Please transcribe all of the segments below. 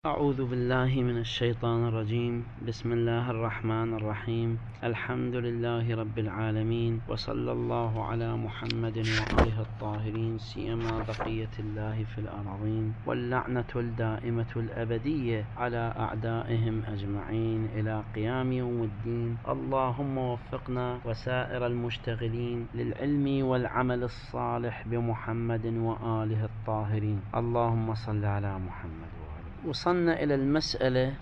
أعوذ بالله من الشيطان الرجيم. بسم الله الرحمن الرحيم. الحمد لله رب العالمين، وصلى الله على محمد وآله الطاهرين، سيما بقية الله في الأرضين، واللعنة الدائمة الأبدية على أعدائهم أجمعين إلى قيام يوم الدين. اللهم وفقنا وسائر المشتغلين للعلم والعمل الصالح بمحمد وآله الطاهرين. اللهم صل على محمد. وصلنا إلى المسألة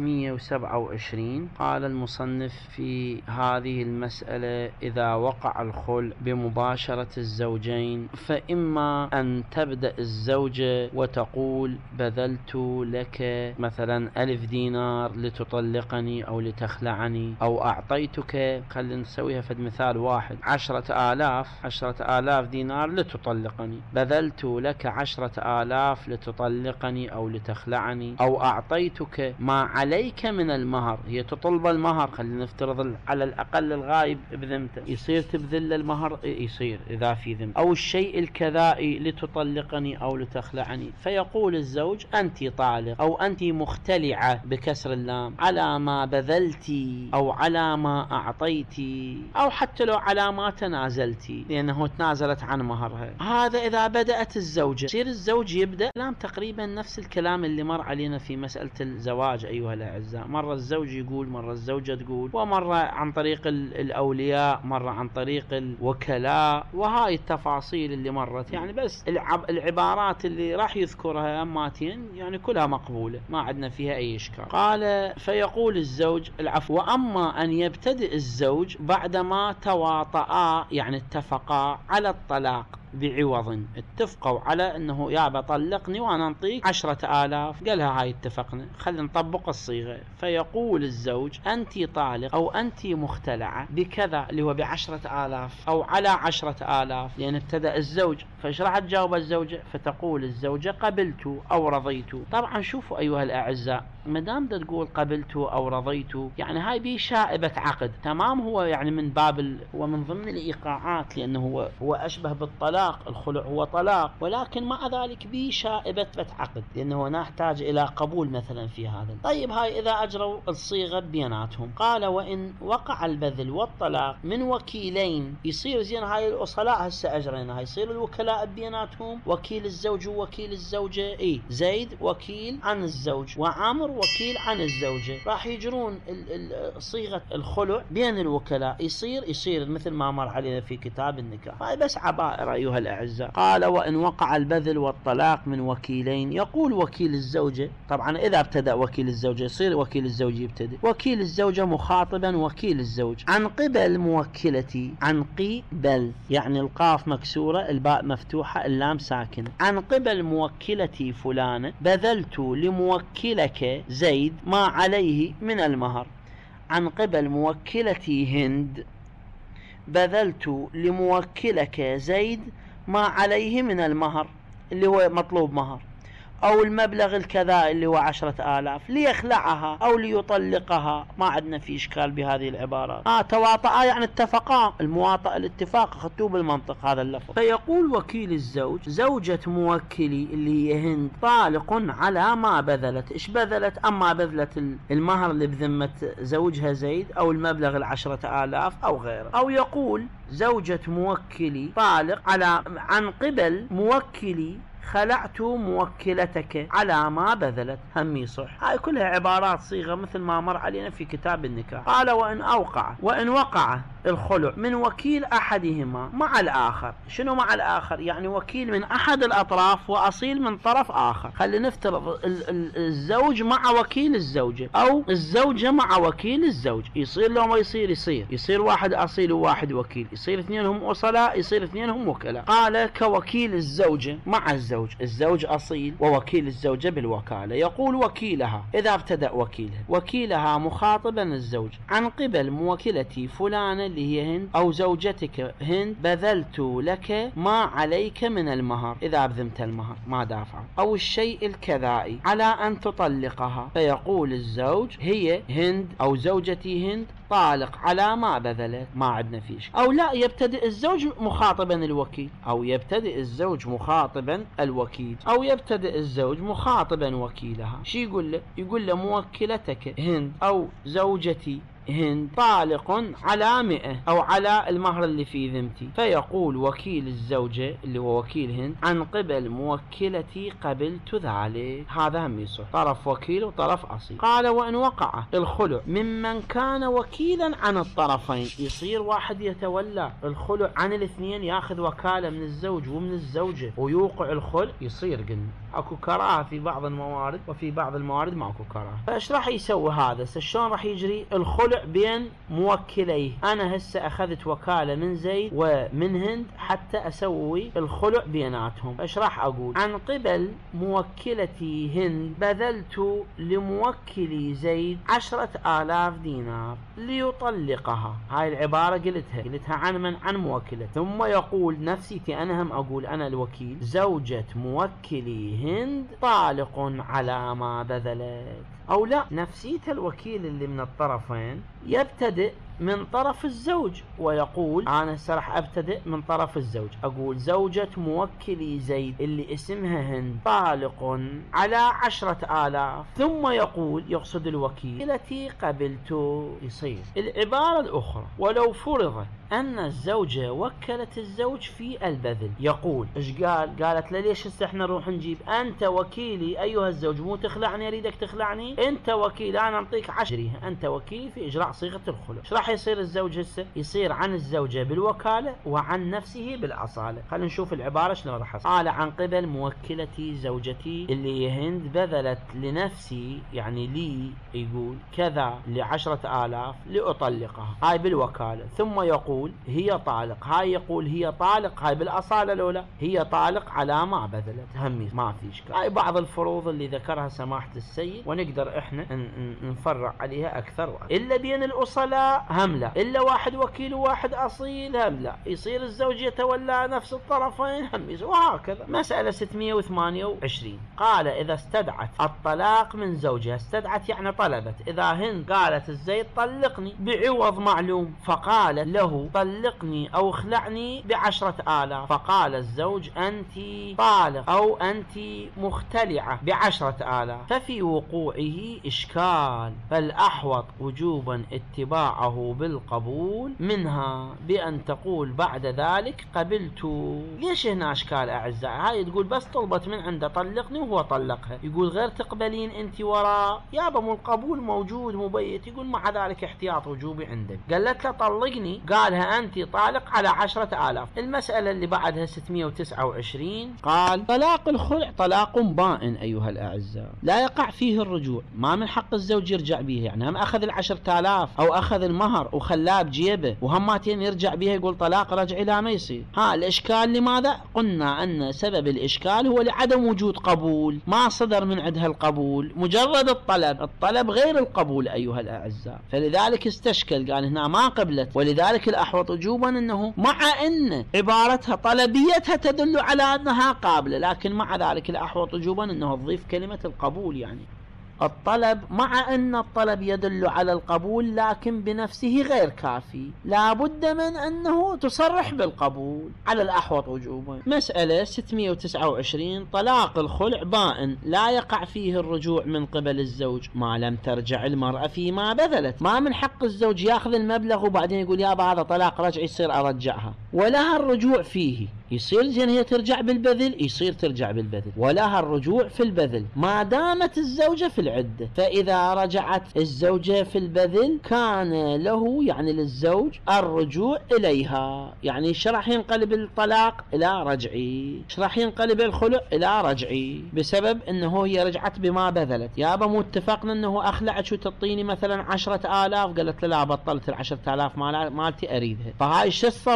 627. قال المصنف في هذه المسألة: إذا وقع الخلع بمباشرة الزوجين، فإما أن تبدأ الزوجة وتقول: بذلت لك مثلا 1000 دينار لتطلقني أو لتخلعني، أو أعطيتك، خلينا نسويها في مثال واحد، 10,000 دينار لتطلقني، بذلت لك 10,000 لتطلقني أو لتخلعني، أو أعطيتك ما عليك من المهر. هي تطلب المهر، خلينا نفترض على الأقل الغايب بذمته، يصير تبذل المهر، يصير إذا في ذمة، أو الشيء الكذائي لتطلقني أو لتخلعني. فيقول الزوج: أنت طالق، أو أنت مختلعة بكسر اللام، على ما بذلتي أو على ما أعطيتي، أو حتى لو على ما تنازلتي، لأنه تنازلت عن مهرها. هذا إذا بدأت الزوجة. يصير الزوج يبدأ كلام تقريبا نفس الكلام اللي مر علينا في مسألة الزواج أيها الأعزاء. مرة الزوج يقول، مرة الزوجة تقول، ومرة عن طريق الأولياء، مرة عن طريق الوكلاء، وهاي التفاصيل اللي مرت يعني. بس العبارات اللي راح يذكرها أماتين يعني كلها مقبولة، ما عندنا فيها أي إشكال. قال: فيقول الزوج العفو: وأما أن يبتدئ الزوج بعدما تواطئا، يعني اتفقا على الطلاق بعوض، اتفقوا على انه يا بطلقني وانا انطيك 10,000، قالها هاي اتفقنا، خلينا نطبق الصيغة. فيقول الزوج: انت طالق، او انت مختلعة بكذا، اللي هو ب10,000 او على 10,000، لان ابتدأ الزوج. فايش راح تجاوب الزوجة؟ فتقول الزوجة: قبلت او رضيت. طبعا شوفوا ايها الاعزاء، مدام تقول قبلت او رضيت، يعني هاي بي شائبة عقد، تمام. هو يعني من باب هو من ضمن الايقاعات، لانه هو اشبه بالطلاق. الخلع هو طلاق، ولكن مع ذلك بي شائبة عقد، لانه نحتاج الى قبول مثلا في هذا. طيب هاي اذا اجروا الصيغة بيناتهم. قال: وان وقع البذل والطلاق من وكيلين، يصير زين هاي الاصلاء هسه اجرينا، هاي يصير الوكلاء بيناتهم، وكيل الزوج ووكيل الزوجة، زيد وكيل عن الزوج، وعامر وكيل عن الزوجة، راح يجرون صيغة الخلع بين الوكلاء. يصير مثل ما مر علينا في كتاب النكاح. هاي بس عبائر أيها الأعزاء. قال: وإن وقع البذل والطلاق من وكيلين، يقول وكيل الزوجة، طبعا إذا ابتدأ وكيل الزوجة يصير وكيل الزوج يبتدئ، وكيل الزوجة مخاطبا وكيل الزوج: عن قبل موكلتي، عن قبل يعني القاف مكسورة، الباء مفتوحة، اللام ساكنة، عن قبل موكلتي فلانة، بذلت لموكلك زيد ما عليه من المهر. عن قبل موكلتي هند، بذلت لموكلك زيد ما عليه من المهر، اللي هو مطلوب مهر، أو المبلغ الكذا اللي هو 10,000، ليخلعها أو ليطلقها. ما عندنا في إشكال بهذه العبارات. تواطئا يعني اتفقا، المواطأة الاتفاق، أخذتوه بالمنطق هذا اللفظ. فيقول وكيل الزوج: زوجة موكلي اللي هي هند طالق على ما بذلت. إيش بذلت؟ أما بذلت المهر اللي بذمة زوجها زيد، أو المبلغ 10,000 أو غيره. أو يقول: زوجة موكلي طالق عن قبل موكلي، خلعت موكلتك على ما بذلت. هم يصح. هاي كلها عبارات صيغة مثل ما مر علينا في كتاب النكاح. قال: وإن وقع الخلع من وكيل أحدهما مع الآخر. شنو مع الآخر؟ يعني وكيل من أحد الأطراف وأصيل من طرف آخر. خلينا نفترض الزوج مع وكيل الزوجة، أو الزوجة مع وكيل الزوج. يصير لو ما يصير واحد أصيل وواحد وكيل، يصير اثنين هم أصلاء، يصير اثنين هم وكلاء. قال: كوكيل الزوجة مع الزوج أصيل ووكيل الزوجة بالوكالة. يقول وكيلها إذا ابتدأ وكيلها مخاطبا الزوج: عن قبل موكلتي فلانة اللي هي هند أو زوجتك هند بذلت لك ما عليك من المهر، إذا بذمت المهر ما دافع، أو الشيء الكذائي على أن تطلقها، فيقول الزوج هي هند أو زوجتي هند طالق على ما بذلت، ما عندنا فيش. أو لا، يبتدئ الزوج مخاطبا الوكيل، أو يبتدئ الزوج مخاطبا الوكيل، أو يبتدئ الزوج مخاطبا وكيلها. شي يقول له؟ يقول له موكلتك هند أو زوجتي هند طالق على 100 أو على المهر اللي في ذمتي، فيقول وكيل الزوجة اللي هو وكيل هند عن قبل موكلتي قبلت ذلك. هذا هم يصح، طرف وكيل وطرف أصيل. قال وإن وقع الخلع ممن كان وكيلا عن الطرفين، يصير واحد يتولى الخلع عن الاثنين، ياخذ وكالة من الزوج ومن الزوجة ويوقع الخلع، يصير قلنا اكو كراهة في بعض الموارد، وفي بعض الموارد ماكو كراهة. فايش راح يسوي هذا؟ شلون راح يجري الخلع بين موكليه؟ انا هسه اخذت وكالة من زيد ومن هند حتى اسوي الخلع بيناتهم. ايش راح اقول؟ عن قبل موكلتي هند بذلت لموكلي زيد 10,000 دينار ليطلقها. هاي العبارة قلتها عن من؟ عن موكلة. ثم يقول نفسيتي انا هم اقول انا الوكيل زوجة موكلي هند طالق على ما بذلت. او لا، نفسية الوكيل اللي من الطرفين يبتدئ من طرف الزوج ويقول انا سرح ابتدئ من طرف الزوج، اقول زوجة موكلي زيد اللي اسمها هند طالق على 10,000، ثم يقول يقصد الوكيل التي قبلت. يصير العبارة الاخرى ولو فرض ان الزوجة وكلت الزوج في البذل، يقول ايش قالت له ليش هسه احنا نروح نجيب انت وكيلي ايها الزوج، مو تخلعني اريدك تخلعني، انت وكيل انا انطيك 10، انت وكيلي في اجراء صيغة الخلع. ايش راح يصير الزوج هسه؟ يصير عن الزوجة بالوكالة وعن نفسه بالأصالة. خلينا نشوف العبارة شلون راح تصير. قال عن قبل موكلتي زوجتي اللي هي هند بذلت لنفسي يعني لي، يقول كذا ل10,000 لأطلقها، هاي بالوكالة. ثم يقول هي طالق، هاي يقول هي طالق، هاي بالأصالة الأولى هي طالق على ما بذلت، همي ما في إشكال. هاي بعض الفروض اللي ذكرها سماحة السيد، ونقدر احنا نفرع عليها أكثر. إلا بين الأصلاء هم لا، إلا واحد وكيل وواحد أصيل هم لا، يصير الزوج يتولى نفس الطرفين هم يصير، وهكذا. مسألة 628 قال إذا استدعت الطلاق من زوجها، استدعت يعني طلبت، إذا هند قالت الزيد طلقني بعوض معلوم، فقال له طلقني أو اخلعني ب10,000، فقال الزوج أنت طالق أو أنت مختلعة ب10,000، ففي وقوعه إشكال، فالأحوط وجوبا اتباعه بالقبول منها بأن تقول بعد ذلك قبلت. ليش هنا اشكال اعزائي؟ هاي تقول بس طلبت من عنده طلقني وهو طلقها، يقول غير تقبلين انت وراء، يابا مو القبول موجود مبيت، يقول مع ذلك احتياط وجوبي عندك. قالت له طلقني، قالها انت طالق على 10,000. المسألة اللي بعدها 629 قال طلاق الخلع طلاق بائن ايها الاعزاء، لا يقع فيه الرجوع، ما من حق الزوج يرجع به، يعني هم اخذ 10,000 او اخذ المهر وخلاه بجيبه وهماتين يرجع بها يقول طلاق رجعي، لا ما يصير. الاشكال لماذا؟ قلنا ان سبب الاشكال هو لعدم وجود قبول، ما صدر من عندها القبول، مجرد الطلب غير القبول ايها الاعزاء، فلذلك استشكل، قال هنا ما قبلت، ولذلك الاحوط وجوبا انه مع ان عبارتها طلبيتها تدل على انها قابلة، لكن مع ذلك الاحوط وجوبا انه تضيف كلمة القبول، يعني الطلب مع أن الطلب يدل على القبول لكن بنفسه غير كافي، لا بد من أنه تصرح بالقبول على الأحوط وجوبا. مسألة 629 طلاق الخلع بائن، لا يقع فيه الرجوع من قبل الزوج ما لم ترجع المرأة فيما بذلت، ما من حق الزوج ياخذ المبلغ وبعدين يقول يابا هذا طلاق رجعي يصير أرجعها، ولها الرجوع فيه، يصير زين هي ترجع بالبذل، يصير ترجع بالبذل، ولها الرجوع في البذل ما دامت الزوجة في العدة. فإذا رجعت الزوجة في البذل كان له يعني للزوج الرجوع إليها، يعني ايش راح ينقلب الطلاق إلى رجعي، ايش راح ينقلب الخلع إلى رجعي، بسبب انه هي رجعت بما بذلت. يابا مو اتفقنا انه اخلعت شو تعطيني مثلا 10,000، قالت لا بطلت 10,000 مالتي اريدها، فهاي شو صورت؟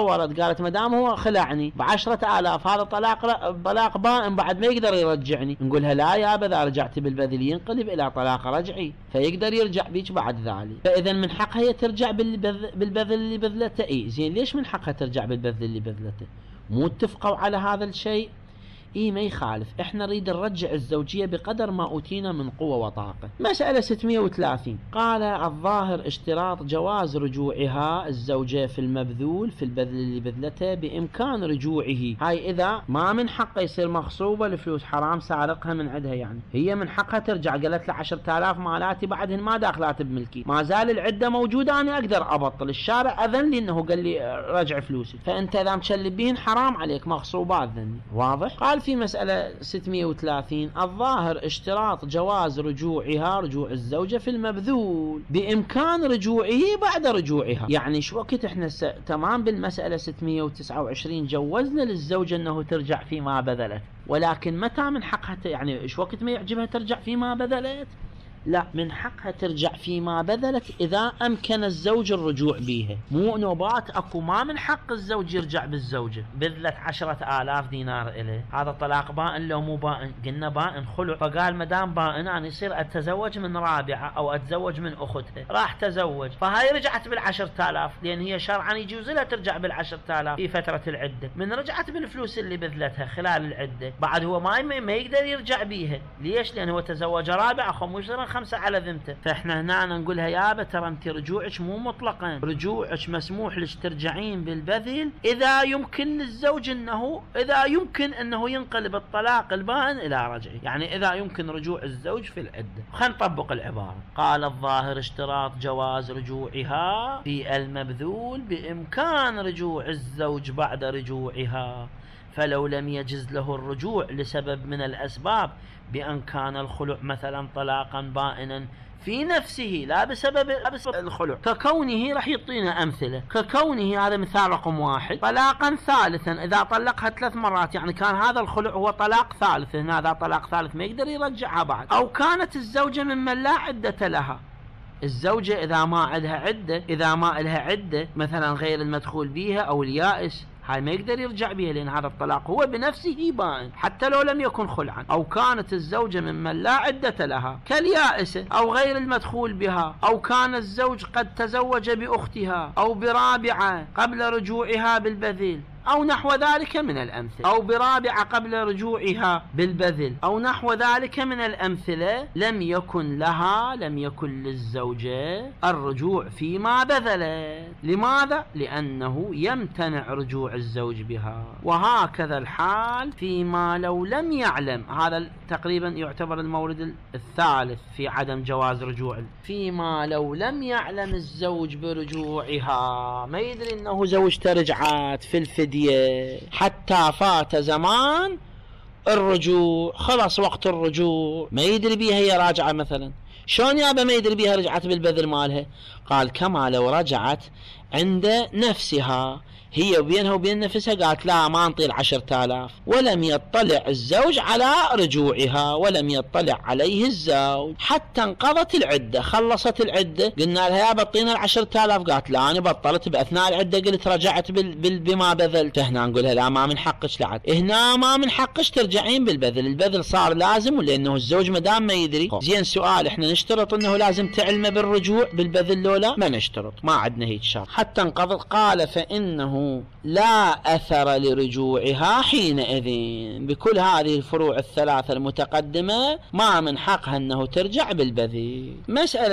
قالت ما دام هو خلعني ب10,000 هذا طلاق بائن بعد ما يقدر يرجعني. نقولها لا يابا، إذا رجعت بالبذل ينقلب إلى طلاق رجعي فيقدر يرجع بيك بعد ذلك. فإذا من حقها هي ترجع بالبذل اللي بذلته. زين ليش من حقها ترجع بالبذل اللي بذلته؟ مو اتفقوا على هذا الشيء؟ ما يخالف، احنا نريد نرجع الزوجية بقدر ما أوتينا من قوة وطاقة. مسألة 630 قال الظاهر اشتراط جواز رجوعها الزوجة في المبذول في البذل اللي بذلته بإمكان رجوعه. هاي إذا ما من حقه يصير مغصوبة الفلوس حرام سارقها من عندها، يعني هي من حقها ترجع. قالت له 10,000 مالاتي بعدهن ما داخلات بملكي، ما زال العدة موجودة، أنا أقدر أبطل. الشارع أذن لي أنه قال لي رجع فلوسي، فأنت إذا مشلب بيهن حرام عليك مغصوبات ذني. واضح؟ قال في مسألة 630 الظاهر اشتراط جواز رجوعها رجوع الزوجة في المبذول بإمكان رجوعه بعد رجوعها. يعني شو وقت احنا تمام بالمسألة 629 جوزنا للزوجة انه ترجع فيما بذلت، ولكن متى من حقها يعني شو وقت ما يعجبها ترجع فيما بذلت؟ لا، من حقها ترجع فيما بذلت إذا أمكن الزوج الرجوع بيها. مو نوبات أكو ما من حق الزوج يرجع بالزوجة، بذلت 10,000 دينار إليه، هذا طلاق بائن لو مو بائن؟ قلنا بائن خلع. فقال مدام بائن أنا يصير أتزوج من رابعة أو أتزوج من أختها، راح تزوج، فهاي رجعت بال10,000 لأن هي شرعا يجوز لها ترجع بال10,000 في فترة العدة. من رجعت بالفلوس اللي بذلتها خلال العدة بعد هو ما يقدر يرجع بيها. ليش؟ لأن هو تزوج رابعة 5 على ذمته. فاحنا هنا نقولها يابا ترى انت رجوعك مو مطلقا، رجوعك مسموح لك ترجعين بالبذل اذا يمكن للزوج انه ينقلب الطلاق البائن الى رجعي، يعني اذا يمكن رجوع الزوج في العده. خلينا نطبق العباره. قال الظاهر اشتراط جواز رجوعها في المبذول بامكان رجوع الزوج بعد رجوعها، فلو لم يجز له الرجوع لسبب من الأسباب بأن كان الخلع مثلا طلاقا بائنا في نفسه لا بسبب الخلع، ككونه راح يعطينا أمثلة، ككونه هذا مثال رقم 1 طلاقا ثالثا إذا طلقها 3 مرات، يعني كان هذا الخلع هو طلاق ثالث، هنا هذا طلاق ثالث ما يقدر يرجعها بعد. أو كانت الزوجة ممن لا عدة لها، الزوجة إذا ما لها عدة مثلا غير المدخول بها أو اليائس، هاي ما يقدر يرجع بها لأن هذا الطلاق هو بنفسه بائن حتى لو لم يكن خلعا. أو كانت الزوجة ممن لا عدة لها كاليائسة أو غير المدخول بها، أو كان الزوج قد تزوج بأختها أو برابعة قبل رجوعها بالبذل أو نحو ذلك من الأمثلة، أو برابعة قبل رجوعها بالبذل أو نحو ذلك من الأمثلة، لم يكن للزوجة الرجوع فيما بذلت. لماذا؟ لأنه يمتنع رجوع الزوج بها. وهكذا الحال فيما لو لم يعلم، هذا تقريبا يعتبر المورد الثالث في عدم جواز رجوع. فيما لو لم يعلم الزوج برجوعها، ما يدري أنه زوجته رجعت في الفدية حتى فات زمان الرجوع، خلص وقت الرجوع، ما يدري بيها هي راجعة مثلا. شلون يابا ما يدري بيها رجعت بالبذل مالها؟ قال كما لو رجعت عند نفسها، هي وبينها وبين نفسها قالت لا ما نطيل 10,000، ولم يطلع الزوج على رجوعها ولم يطلع عليه الزوج حتى انقضت العدة، خلصت العدة، قلنا لها يا بطينا 10,000، قالت لا أنا بطلت بأثناء العدة قلت رجعت بما بذلت. هنا نقولها لا ما من حقش لعد، هنا ما من حقش ترجعين بالبذل، البذل صار لازم لأنه الزوج مدام ما يدري. زين سؤال، احنا نشترط انه لازم تعلمه بالرجوع بالبذل لولا؟ ما نشترط، ما عندنا هيك شرط. حتى انقضت. قال فإنه لا أثر لرجوعها حينئذ. بكل هذه الفروع الثلاثة المتقدمة ما من حقها أنه ترجع بالبذل. مسألة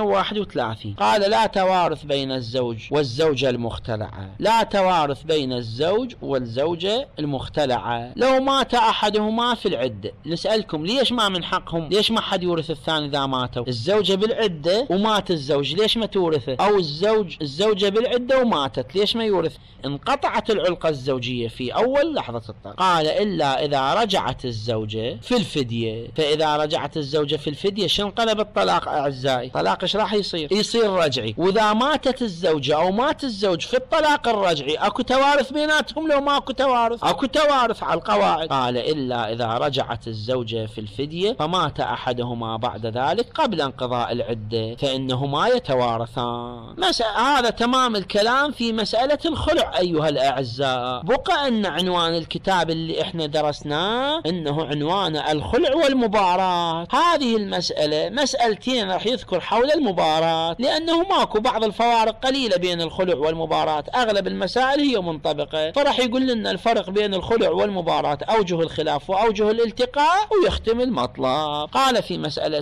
631 قال لا توارث بين الزوج والزوجة المختلعة، لا توارث بين الزوج والزوجة المختلعة لو مات أحدهما في العدة. نسألكم ليش ما من حقهم، ليش ما حد يورث الثاني إذا ماتوا؟ الزوجة بالعدة ومات الزوج ليش ما تورثه؟ أو الزوجة بالعدة وماتت ليش ما يورث؟ انقطعت العلاقة الزوجية في أول لحظة الطلاق. قال إلا إذا رجعت الزوجة في الفدية. فإذا رجعت الزوجة في الفدية شو انقلب الطلاق أعزائي؟ طلاق إيش راح يصير رجعي. وإذا ماتت الزوجة أو مات الزوج في الطلاق الرجعي أكو توارث بيناتهم؟ لو ما أكو توارث أكو توارث على القواعد. قال إلا إذا رجعت الزوجة في الفدية فمات أحدهما بعد ذلك قبل انقضاء العدة فإنهما يتوارثان. هذا تمام الكلام في مسألة الخلع الخلع أيها الأعزاء. بقى أن عنوان الكتاب اللي احنا درسناه إنه عنوان الخلع والمباراة. هذه المسألة مسألتين راح يذكر حول المباراة، لأنه ماكو بعض الفوارق قليلة بين الخلع والمباراة، أغلب المسائل هي منطبقة، فراح يقول لنا الفرق بين الخلع والمباراة، أوجه الخلاف وأوجه الالتقاء، ويختم المطلب. قال في مسألة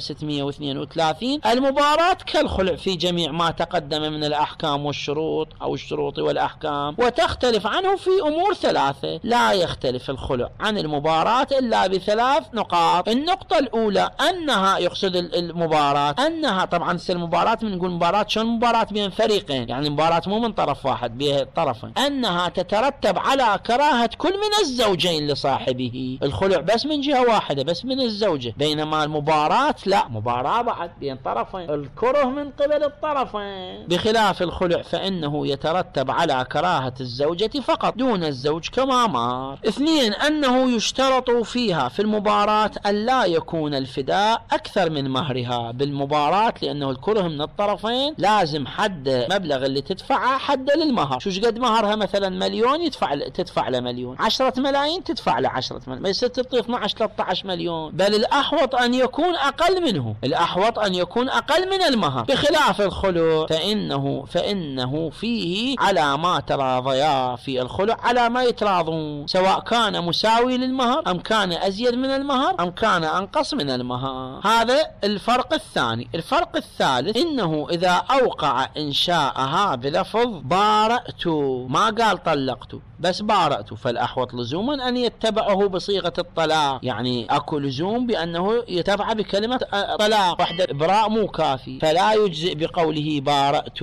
632: المباراة كالخلع في جميع ما تقدم من الأحكام والشروط أو الشروط والأحكام، وتختلف عنه في أمور ثلاثة. لا يختلف الخلع عن المباراة إلا بثلاث نقاط. النقطة الأولى أنها، يقصد المباراة، أنها طبعا المباراة من نقول مباراة شلون؟ مباراة بين فريقين، يعني مباراة مو من طرف واحد، بين طرفين، أنها تترتب على كراهة كل من الزوجين لصاحبه. الخلع بس من جهة واحدة، بس من الزوجة، بينما المباراة لا، مباراة بعد بين طرفين، الكره من قبل الطرفين. بخلاف الخلع فإنه يترتب على كراهة الزوجة فقط دون الزوج كما مر. اثنين: أنه يشترط فيها في المباراة أن لا يكون الفداء أكثر من مهرها. بالمباراة لأنه الكره من الطرفين لازم حد مبلغ اللي تدفعه حد للمهر. شو قد مهرها؟ مثلا مليون، تدفع له مليون. 10 ملايين تدفع له 10 ملايين، ما يصير تعطي 12-13 مليون. بل الأحوط أن يكون أقل منه، الأحوط أن يكون أقل من المهر. بخلاف الخلع فإنه فيه على ما تراضيا في الخلع، على ما يتراضون، سواء كان مساوي للمهر أم كان أزيد من المهر أم كان أنقص من المهر. هذا الفرق الثاني. الفرق الثالث: إنه إذا أوقع إنشاءها بلفظ بارأت، ما قال طلقت بس بارأت، فالأحوط لزوما أن يتبعه بصيغة الطلاق، يعني أكو لزوم بأنه يتبع بكلمة طلاق وحدة. إبراء مو كافي، فلا يجزئ بقوله بارأت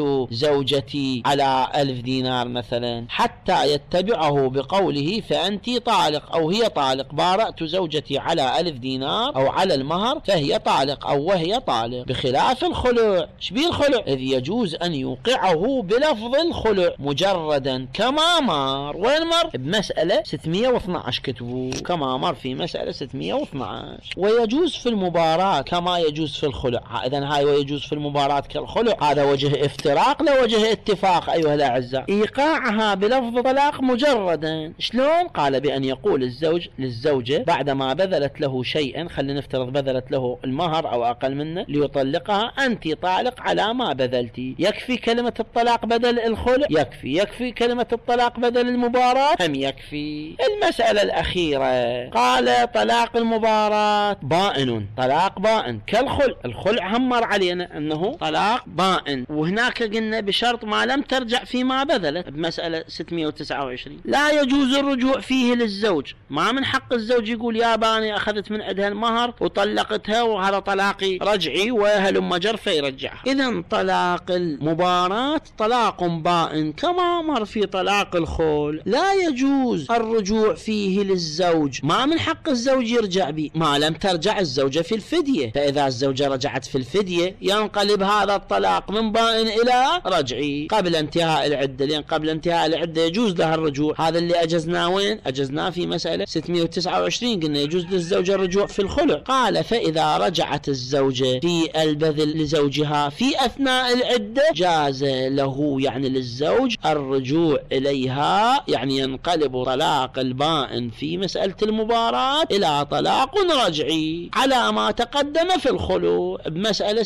زوجتي على 1000 دينار مثلا، حتى يتبعه بقوله فأنت طالق أو هي طالق. بارأت زوجتي على 1000 دينار أو على المهر فهي طالق أو وهي طالق. بخلاف الخلع، شبيه الخلع؟ إذ يجوز أن يوقعه بلفظ الخلع مجردا كما مر. وين مر؟ بمسألة 612 كتبوا كما مر في مسألة 612. ويجوز في المباراة كما يجوز في الخلع. إذن هاي ويجوز في المباراة كالخلع، هذا وجه افتراق لا وجه اتفاق أيها الأعزاء. إيقاعها بلفظ طلاق مجردا. شلون؟ قال بأن يقول الزوج للزوجة بعدما بذلت له شيئا، خلينا نفترض بذلت له المهر أو أقل منه ليطلقها: أنت طالق على ما بذلتي. يكفي كلمة الطلاق بدل الخلع؟ يكفي كلمة الطلاق بدل المباراة؟ هم يكفي. المسألة الأخيرة قال طلاق المباراة بائن، طلاق بائن كالخلع. الخلع هم مر علينا أنه طلاق بائن، وهناك قلنا بشرط ما لم ترجع فيما بذلت بمسألة 629. لا يجوز الرجوع فيه للزوج، ما من حق الزوج يقول يا باني أخذت من عندها المهر وطلقتها وهذا طلاقي رجعي وهلم جر فيرجعها. إذن طلاق المباراة طلاق بائن كما مر في طلاق الخلع. لا يجوز الرجوع فيه للزوج، ما من حق الزوج يرجع به ما لم ترجع الزوجة في الفدية. فإذا الزوجة رجعت في الفدية ينقلب هذا الطلاق من بائن إلى رجعي قبل انتهاء العدة، لأن قبل انتهاء العدة يجوز لها الرجوع. هذا اللي أجزناه وين؟ أجزناه في مسألة 629، قلنا يجوز للزوجة الرجوع في الخلع. قال فإذا رجعت الزوجة في البذل لزوجها في أثناء العدة جاز له، يعني للزوج، الرجوع إليها، يعني ينقلب طلاق البائن في مسألة المباراة إلى طلاق رجعي على ما تقدم في الخلو بمسألة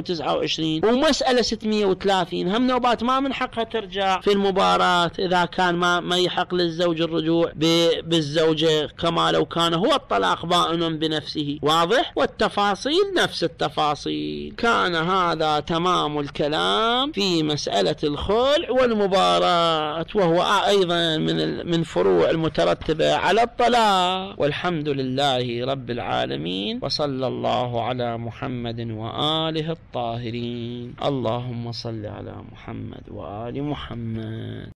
629. ومسألة 630 هم نوبات ما من حقها ترجع في المباراة إذا كان ما يحق للزوج الرجوع بالزوجة كما لو كان هو الطلاق بائن بنفسه. واضح؟ والتفاصيل نفس التفاصيل. كان هذا تمام الكلام في مسألة الخلع والمباراة، وهو أيضا من فروع المترتبة على الطلاق. والحمد لله رب العالمين، وصلى الله على محمد وآله الطاهرين. اللهم صل على محمد وآل محمد.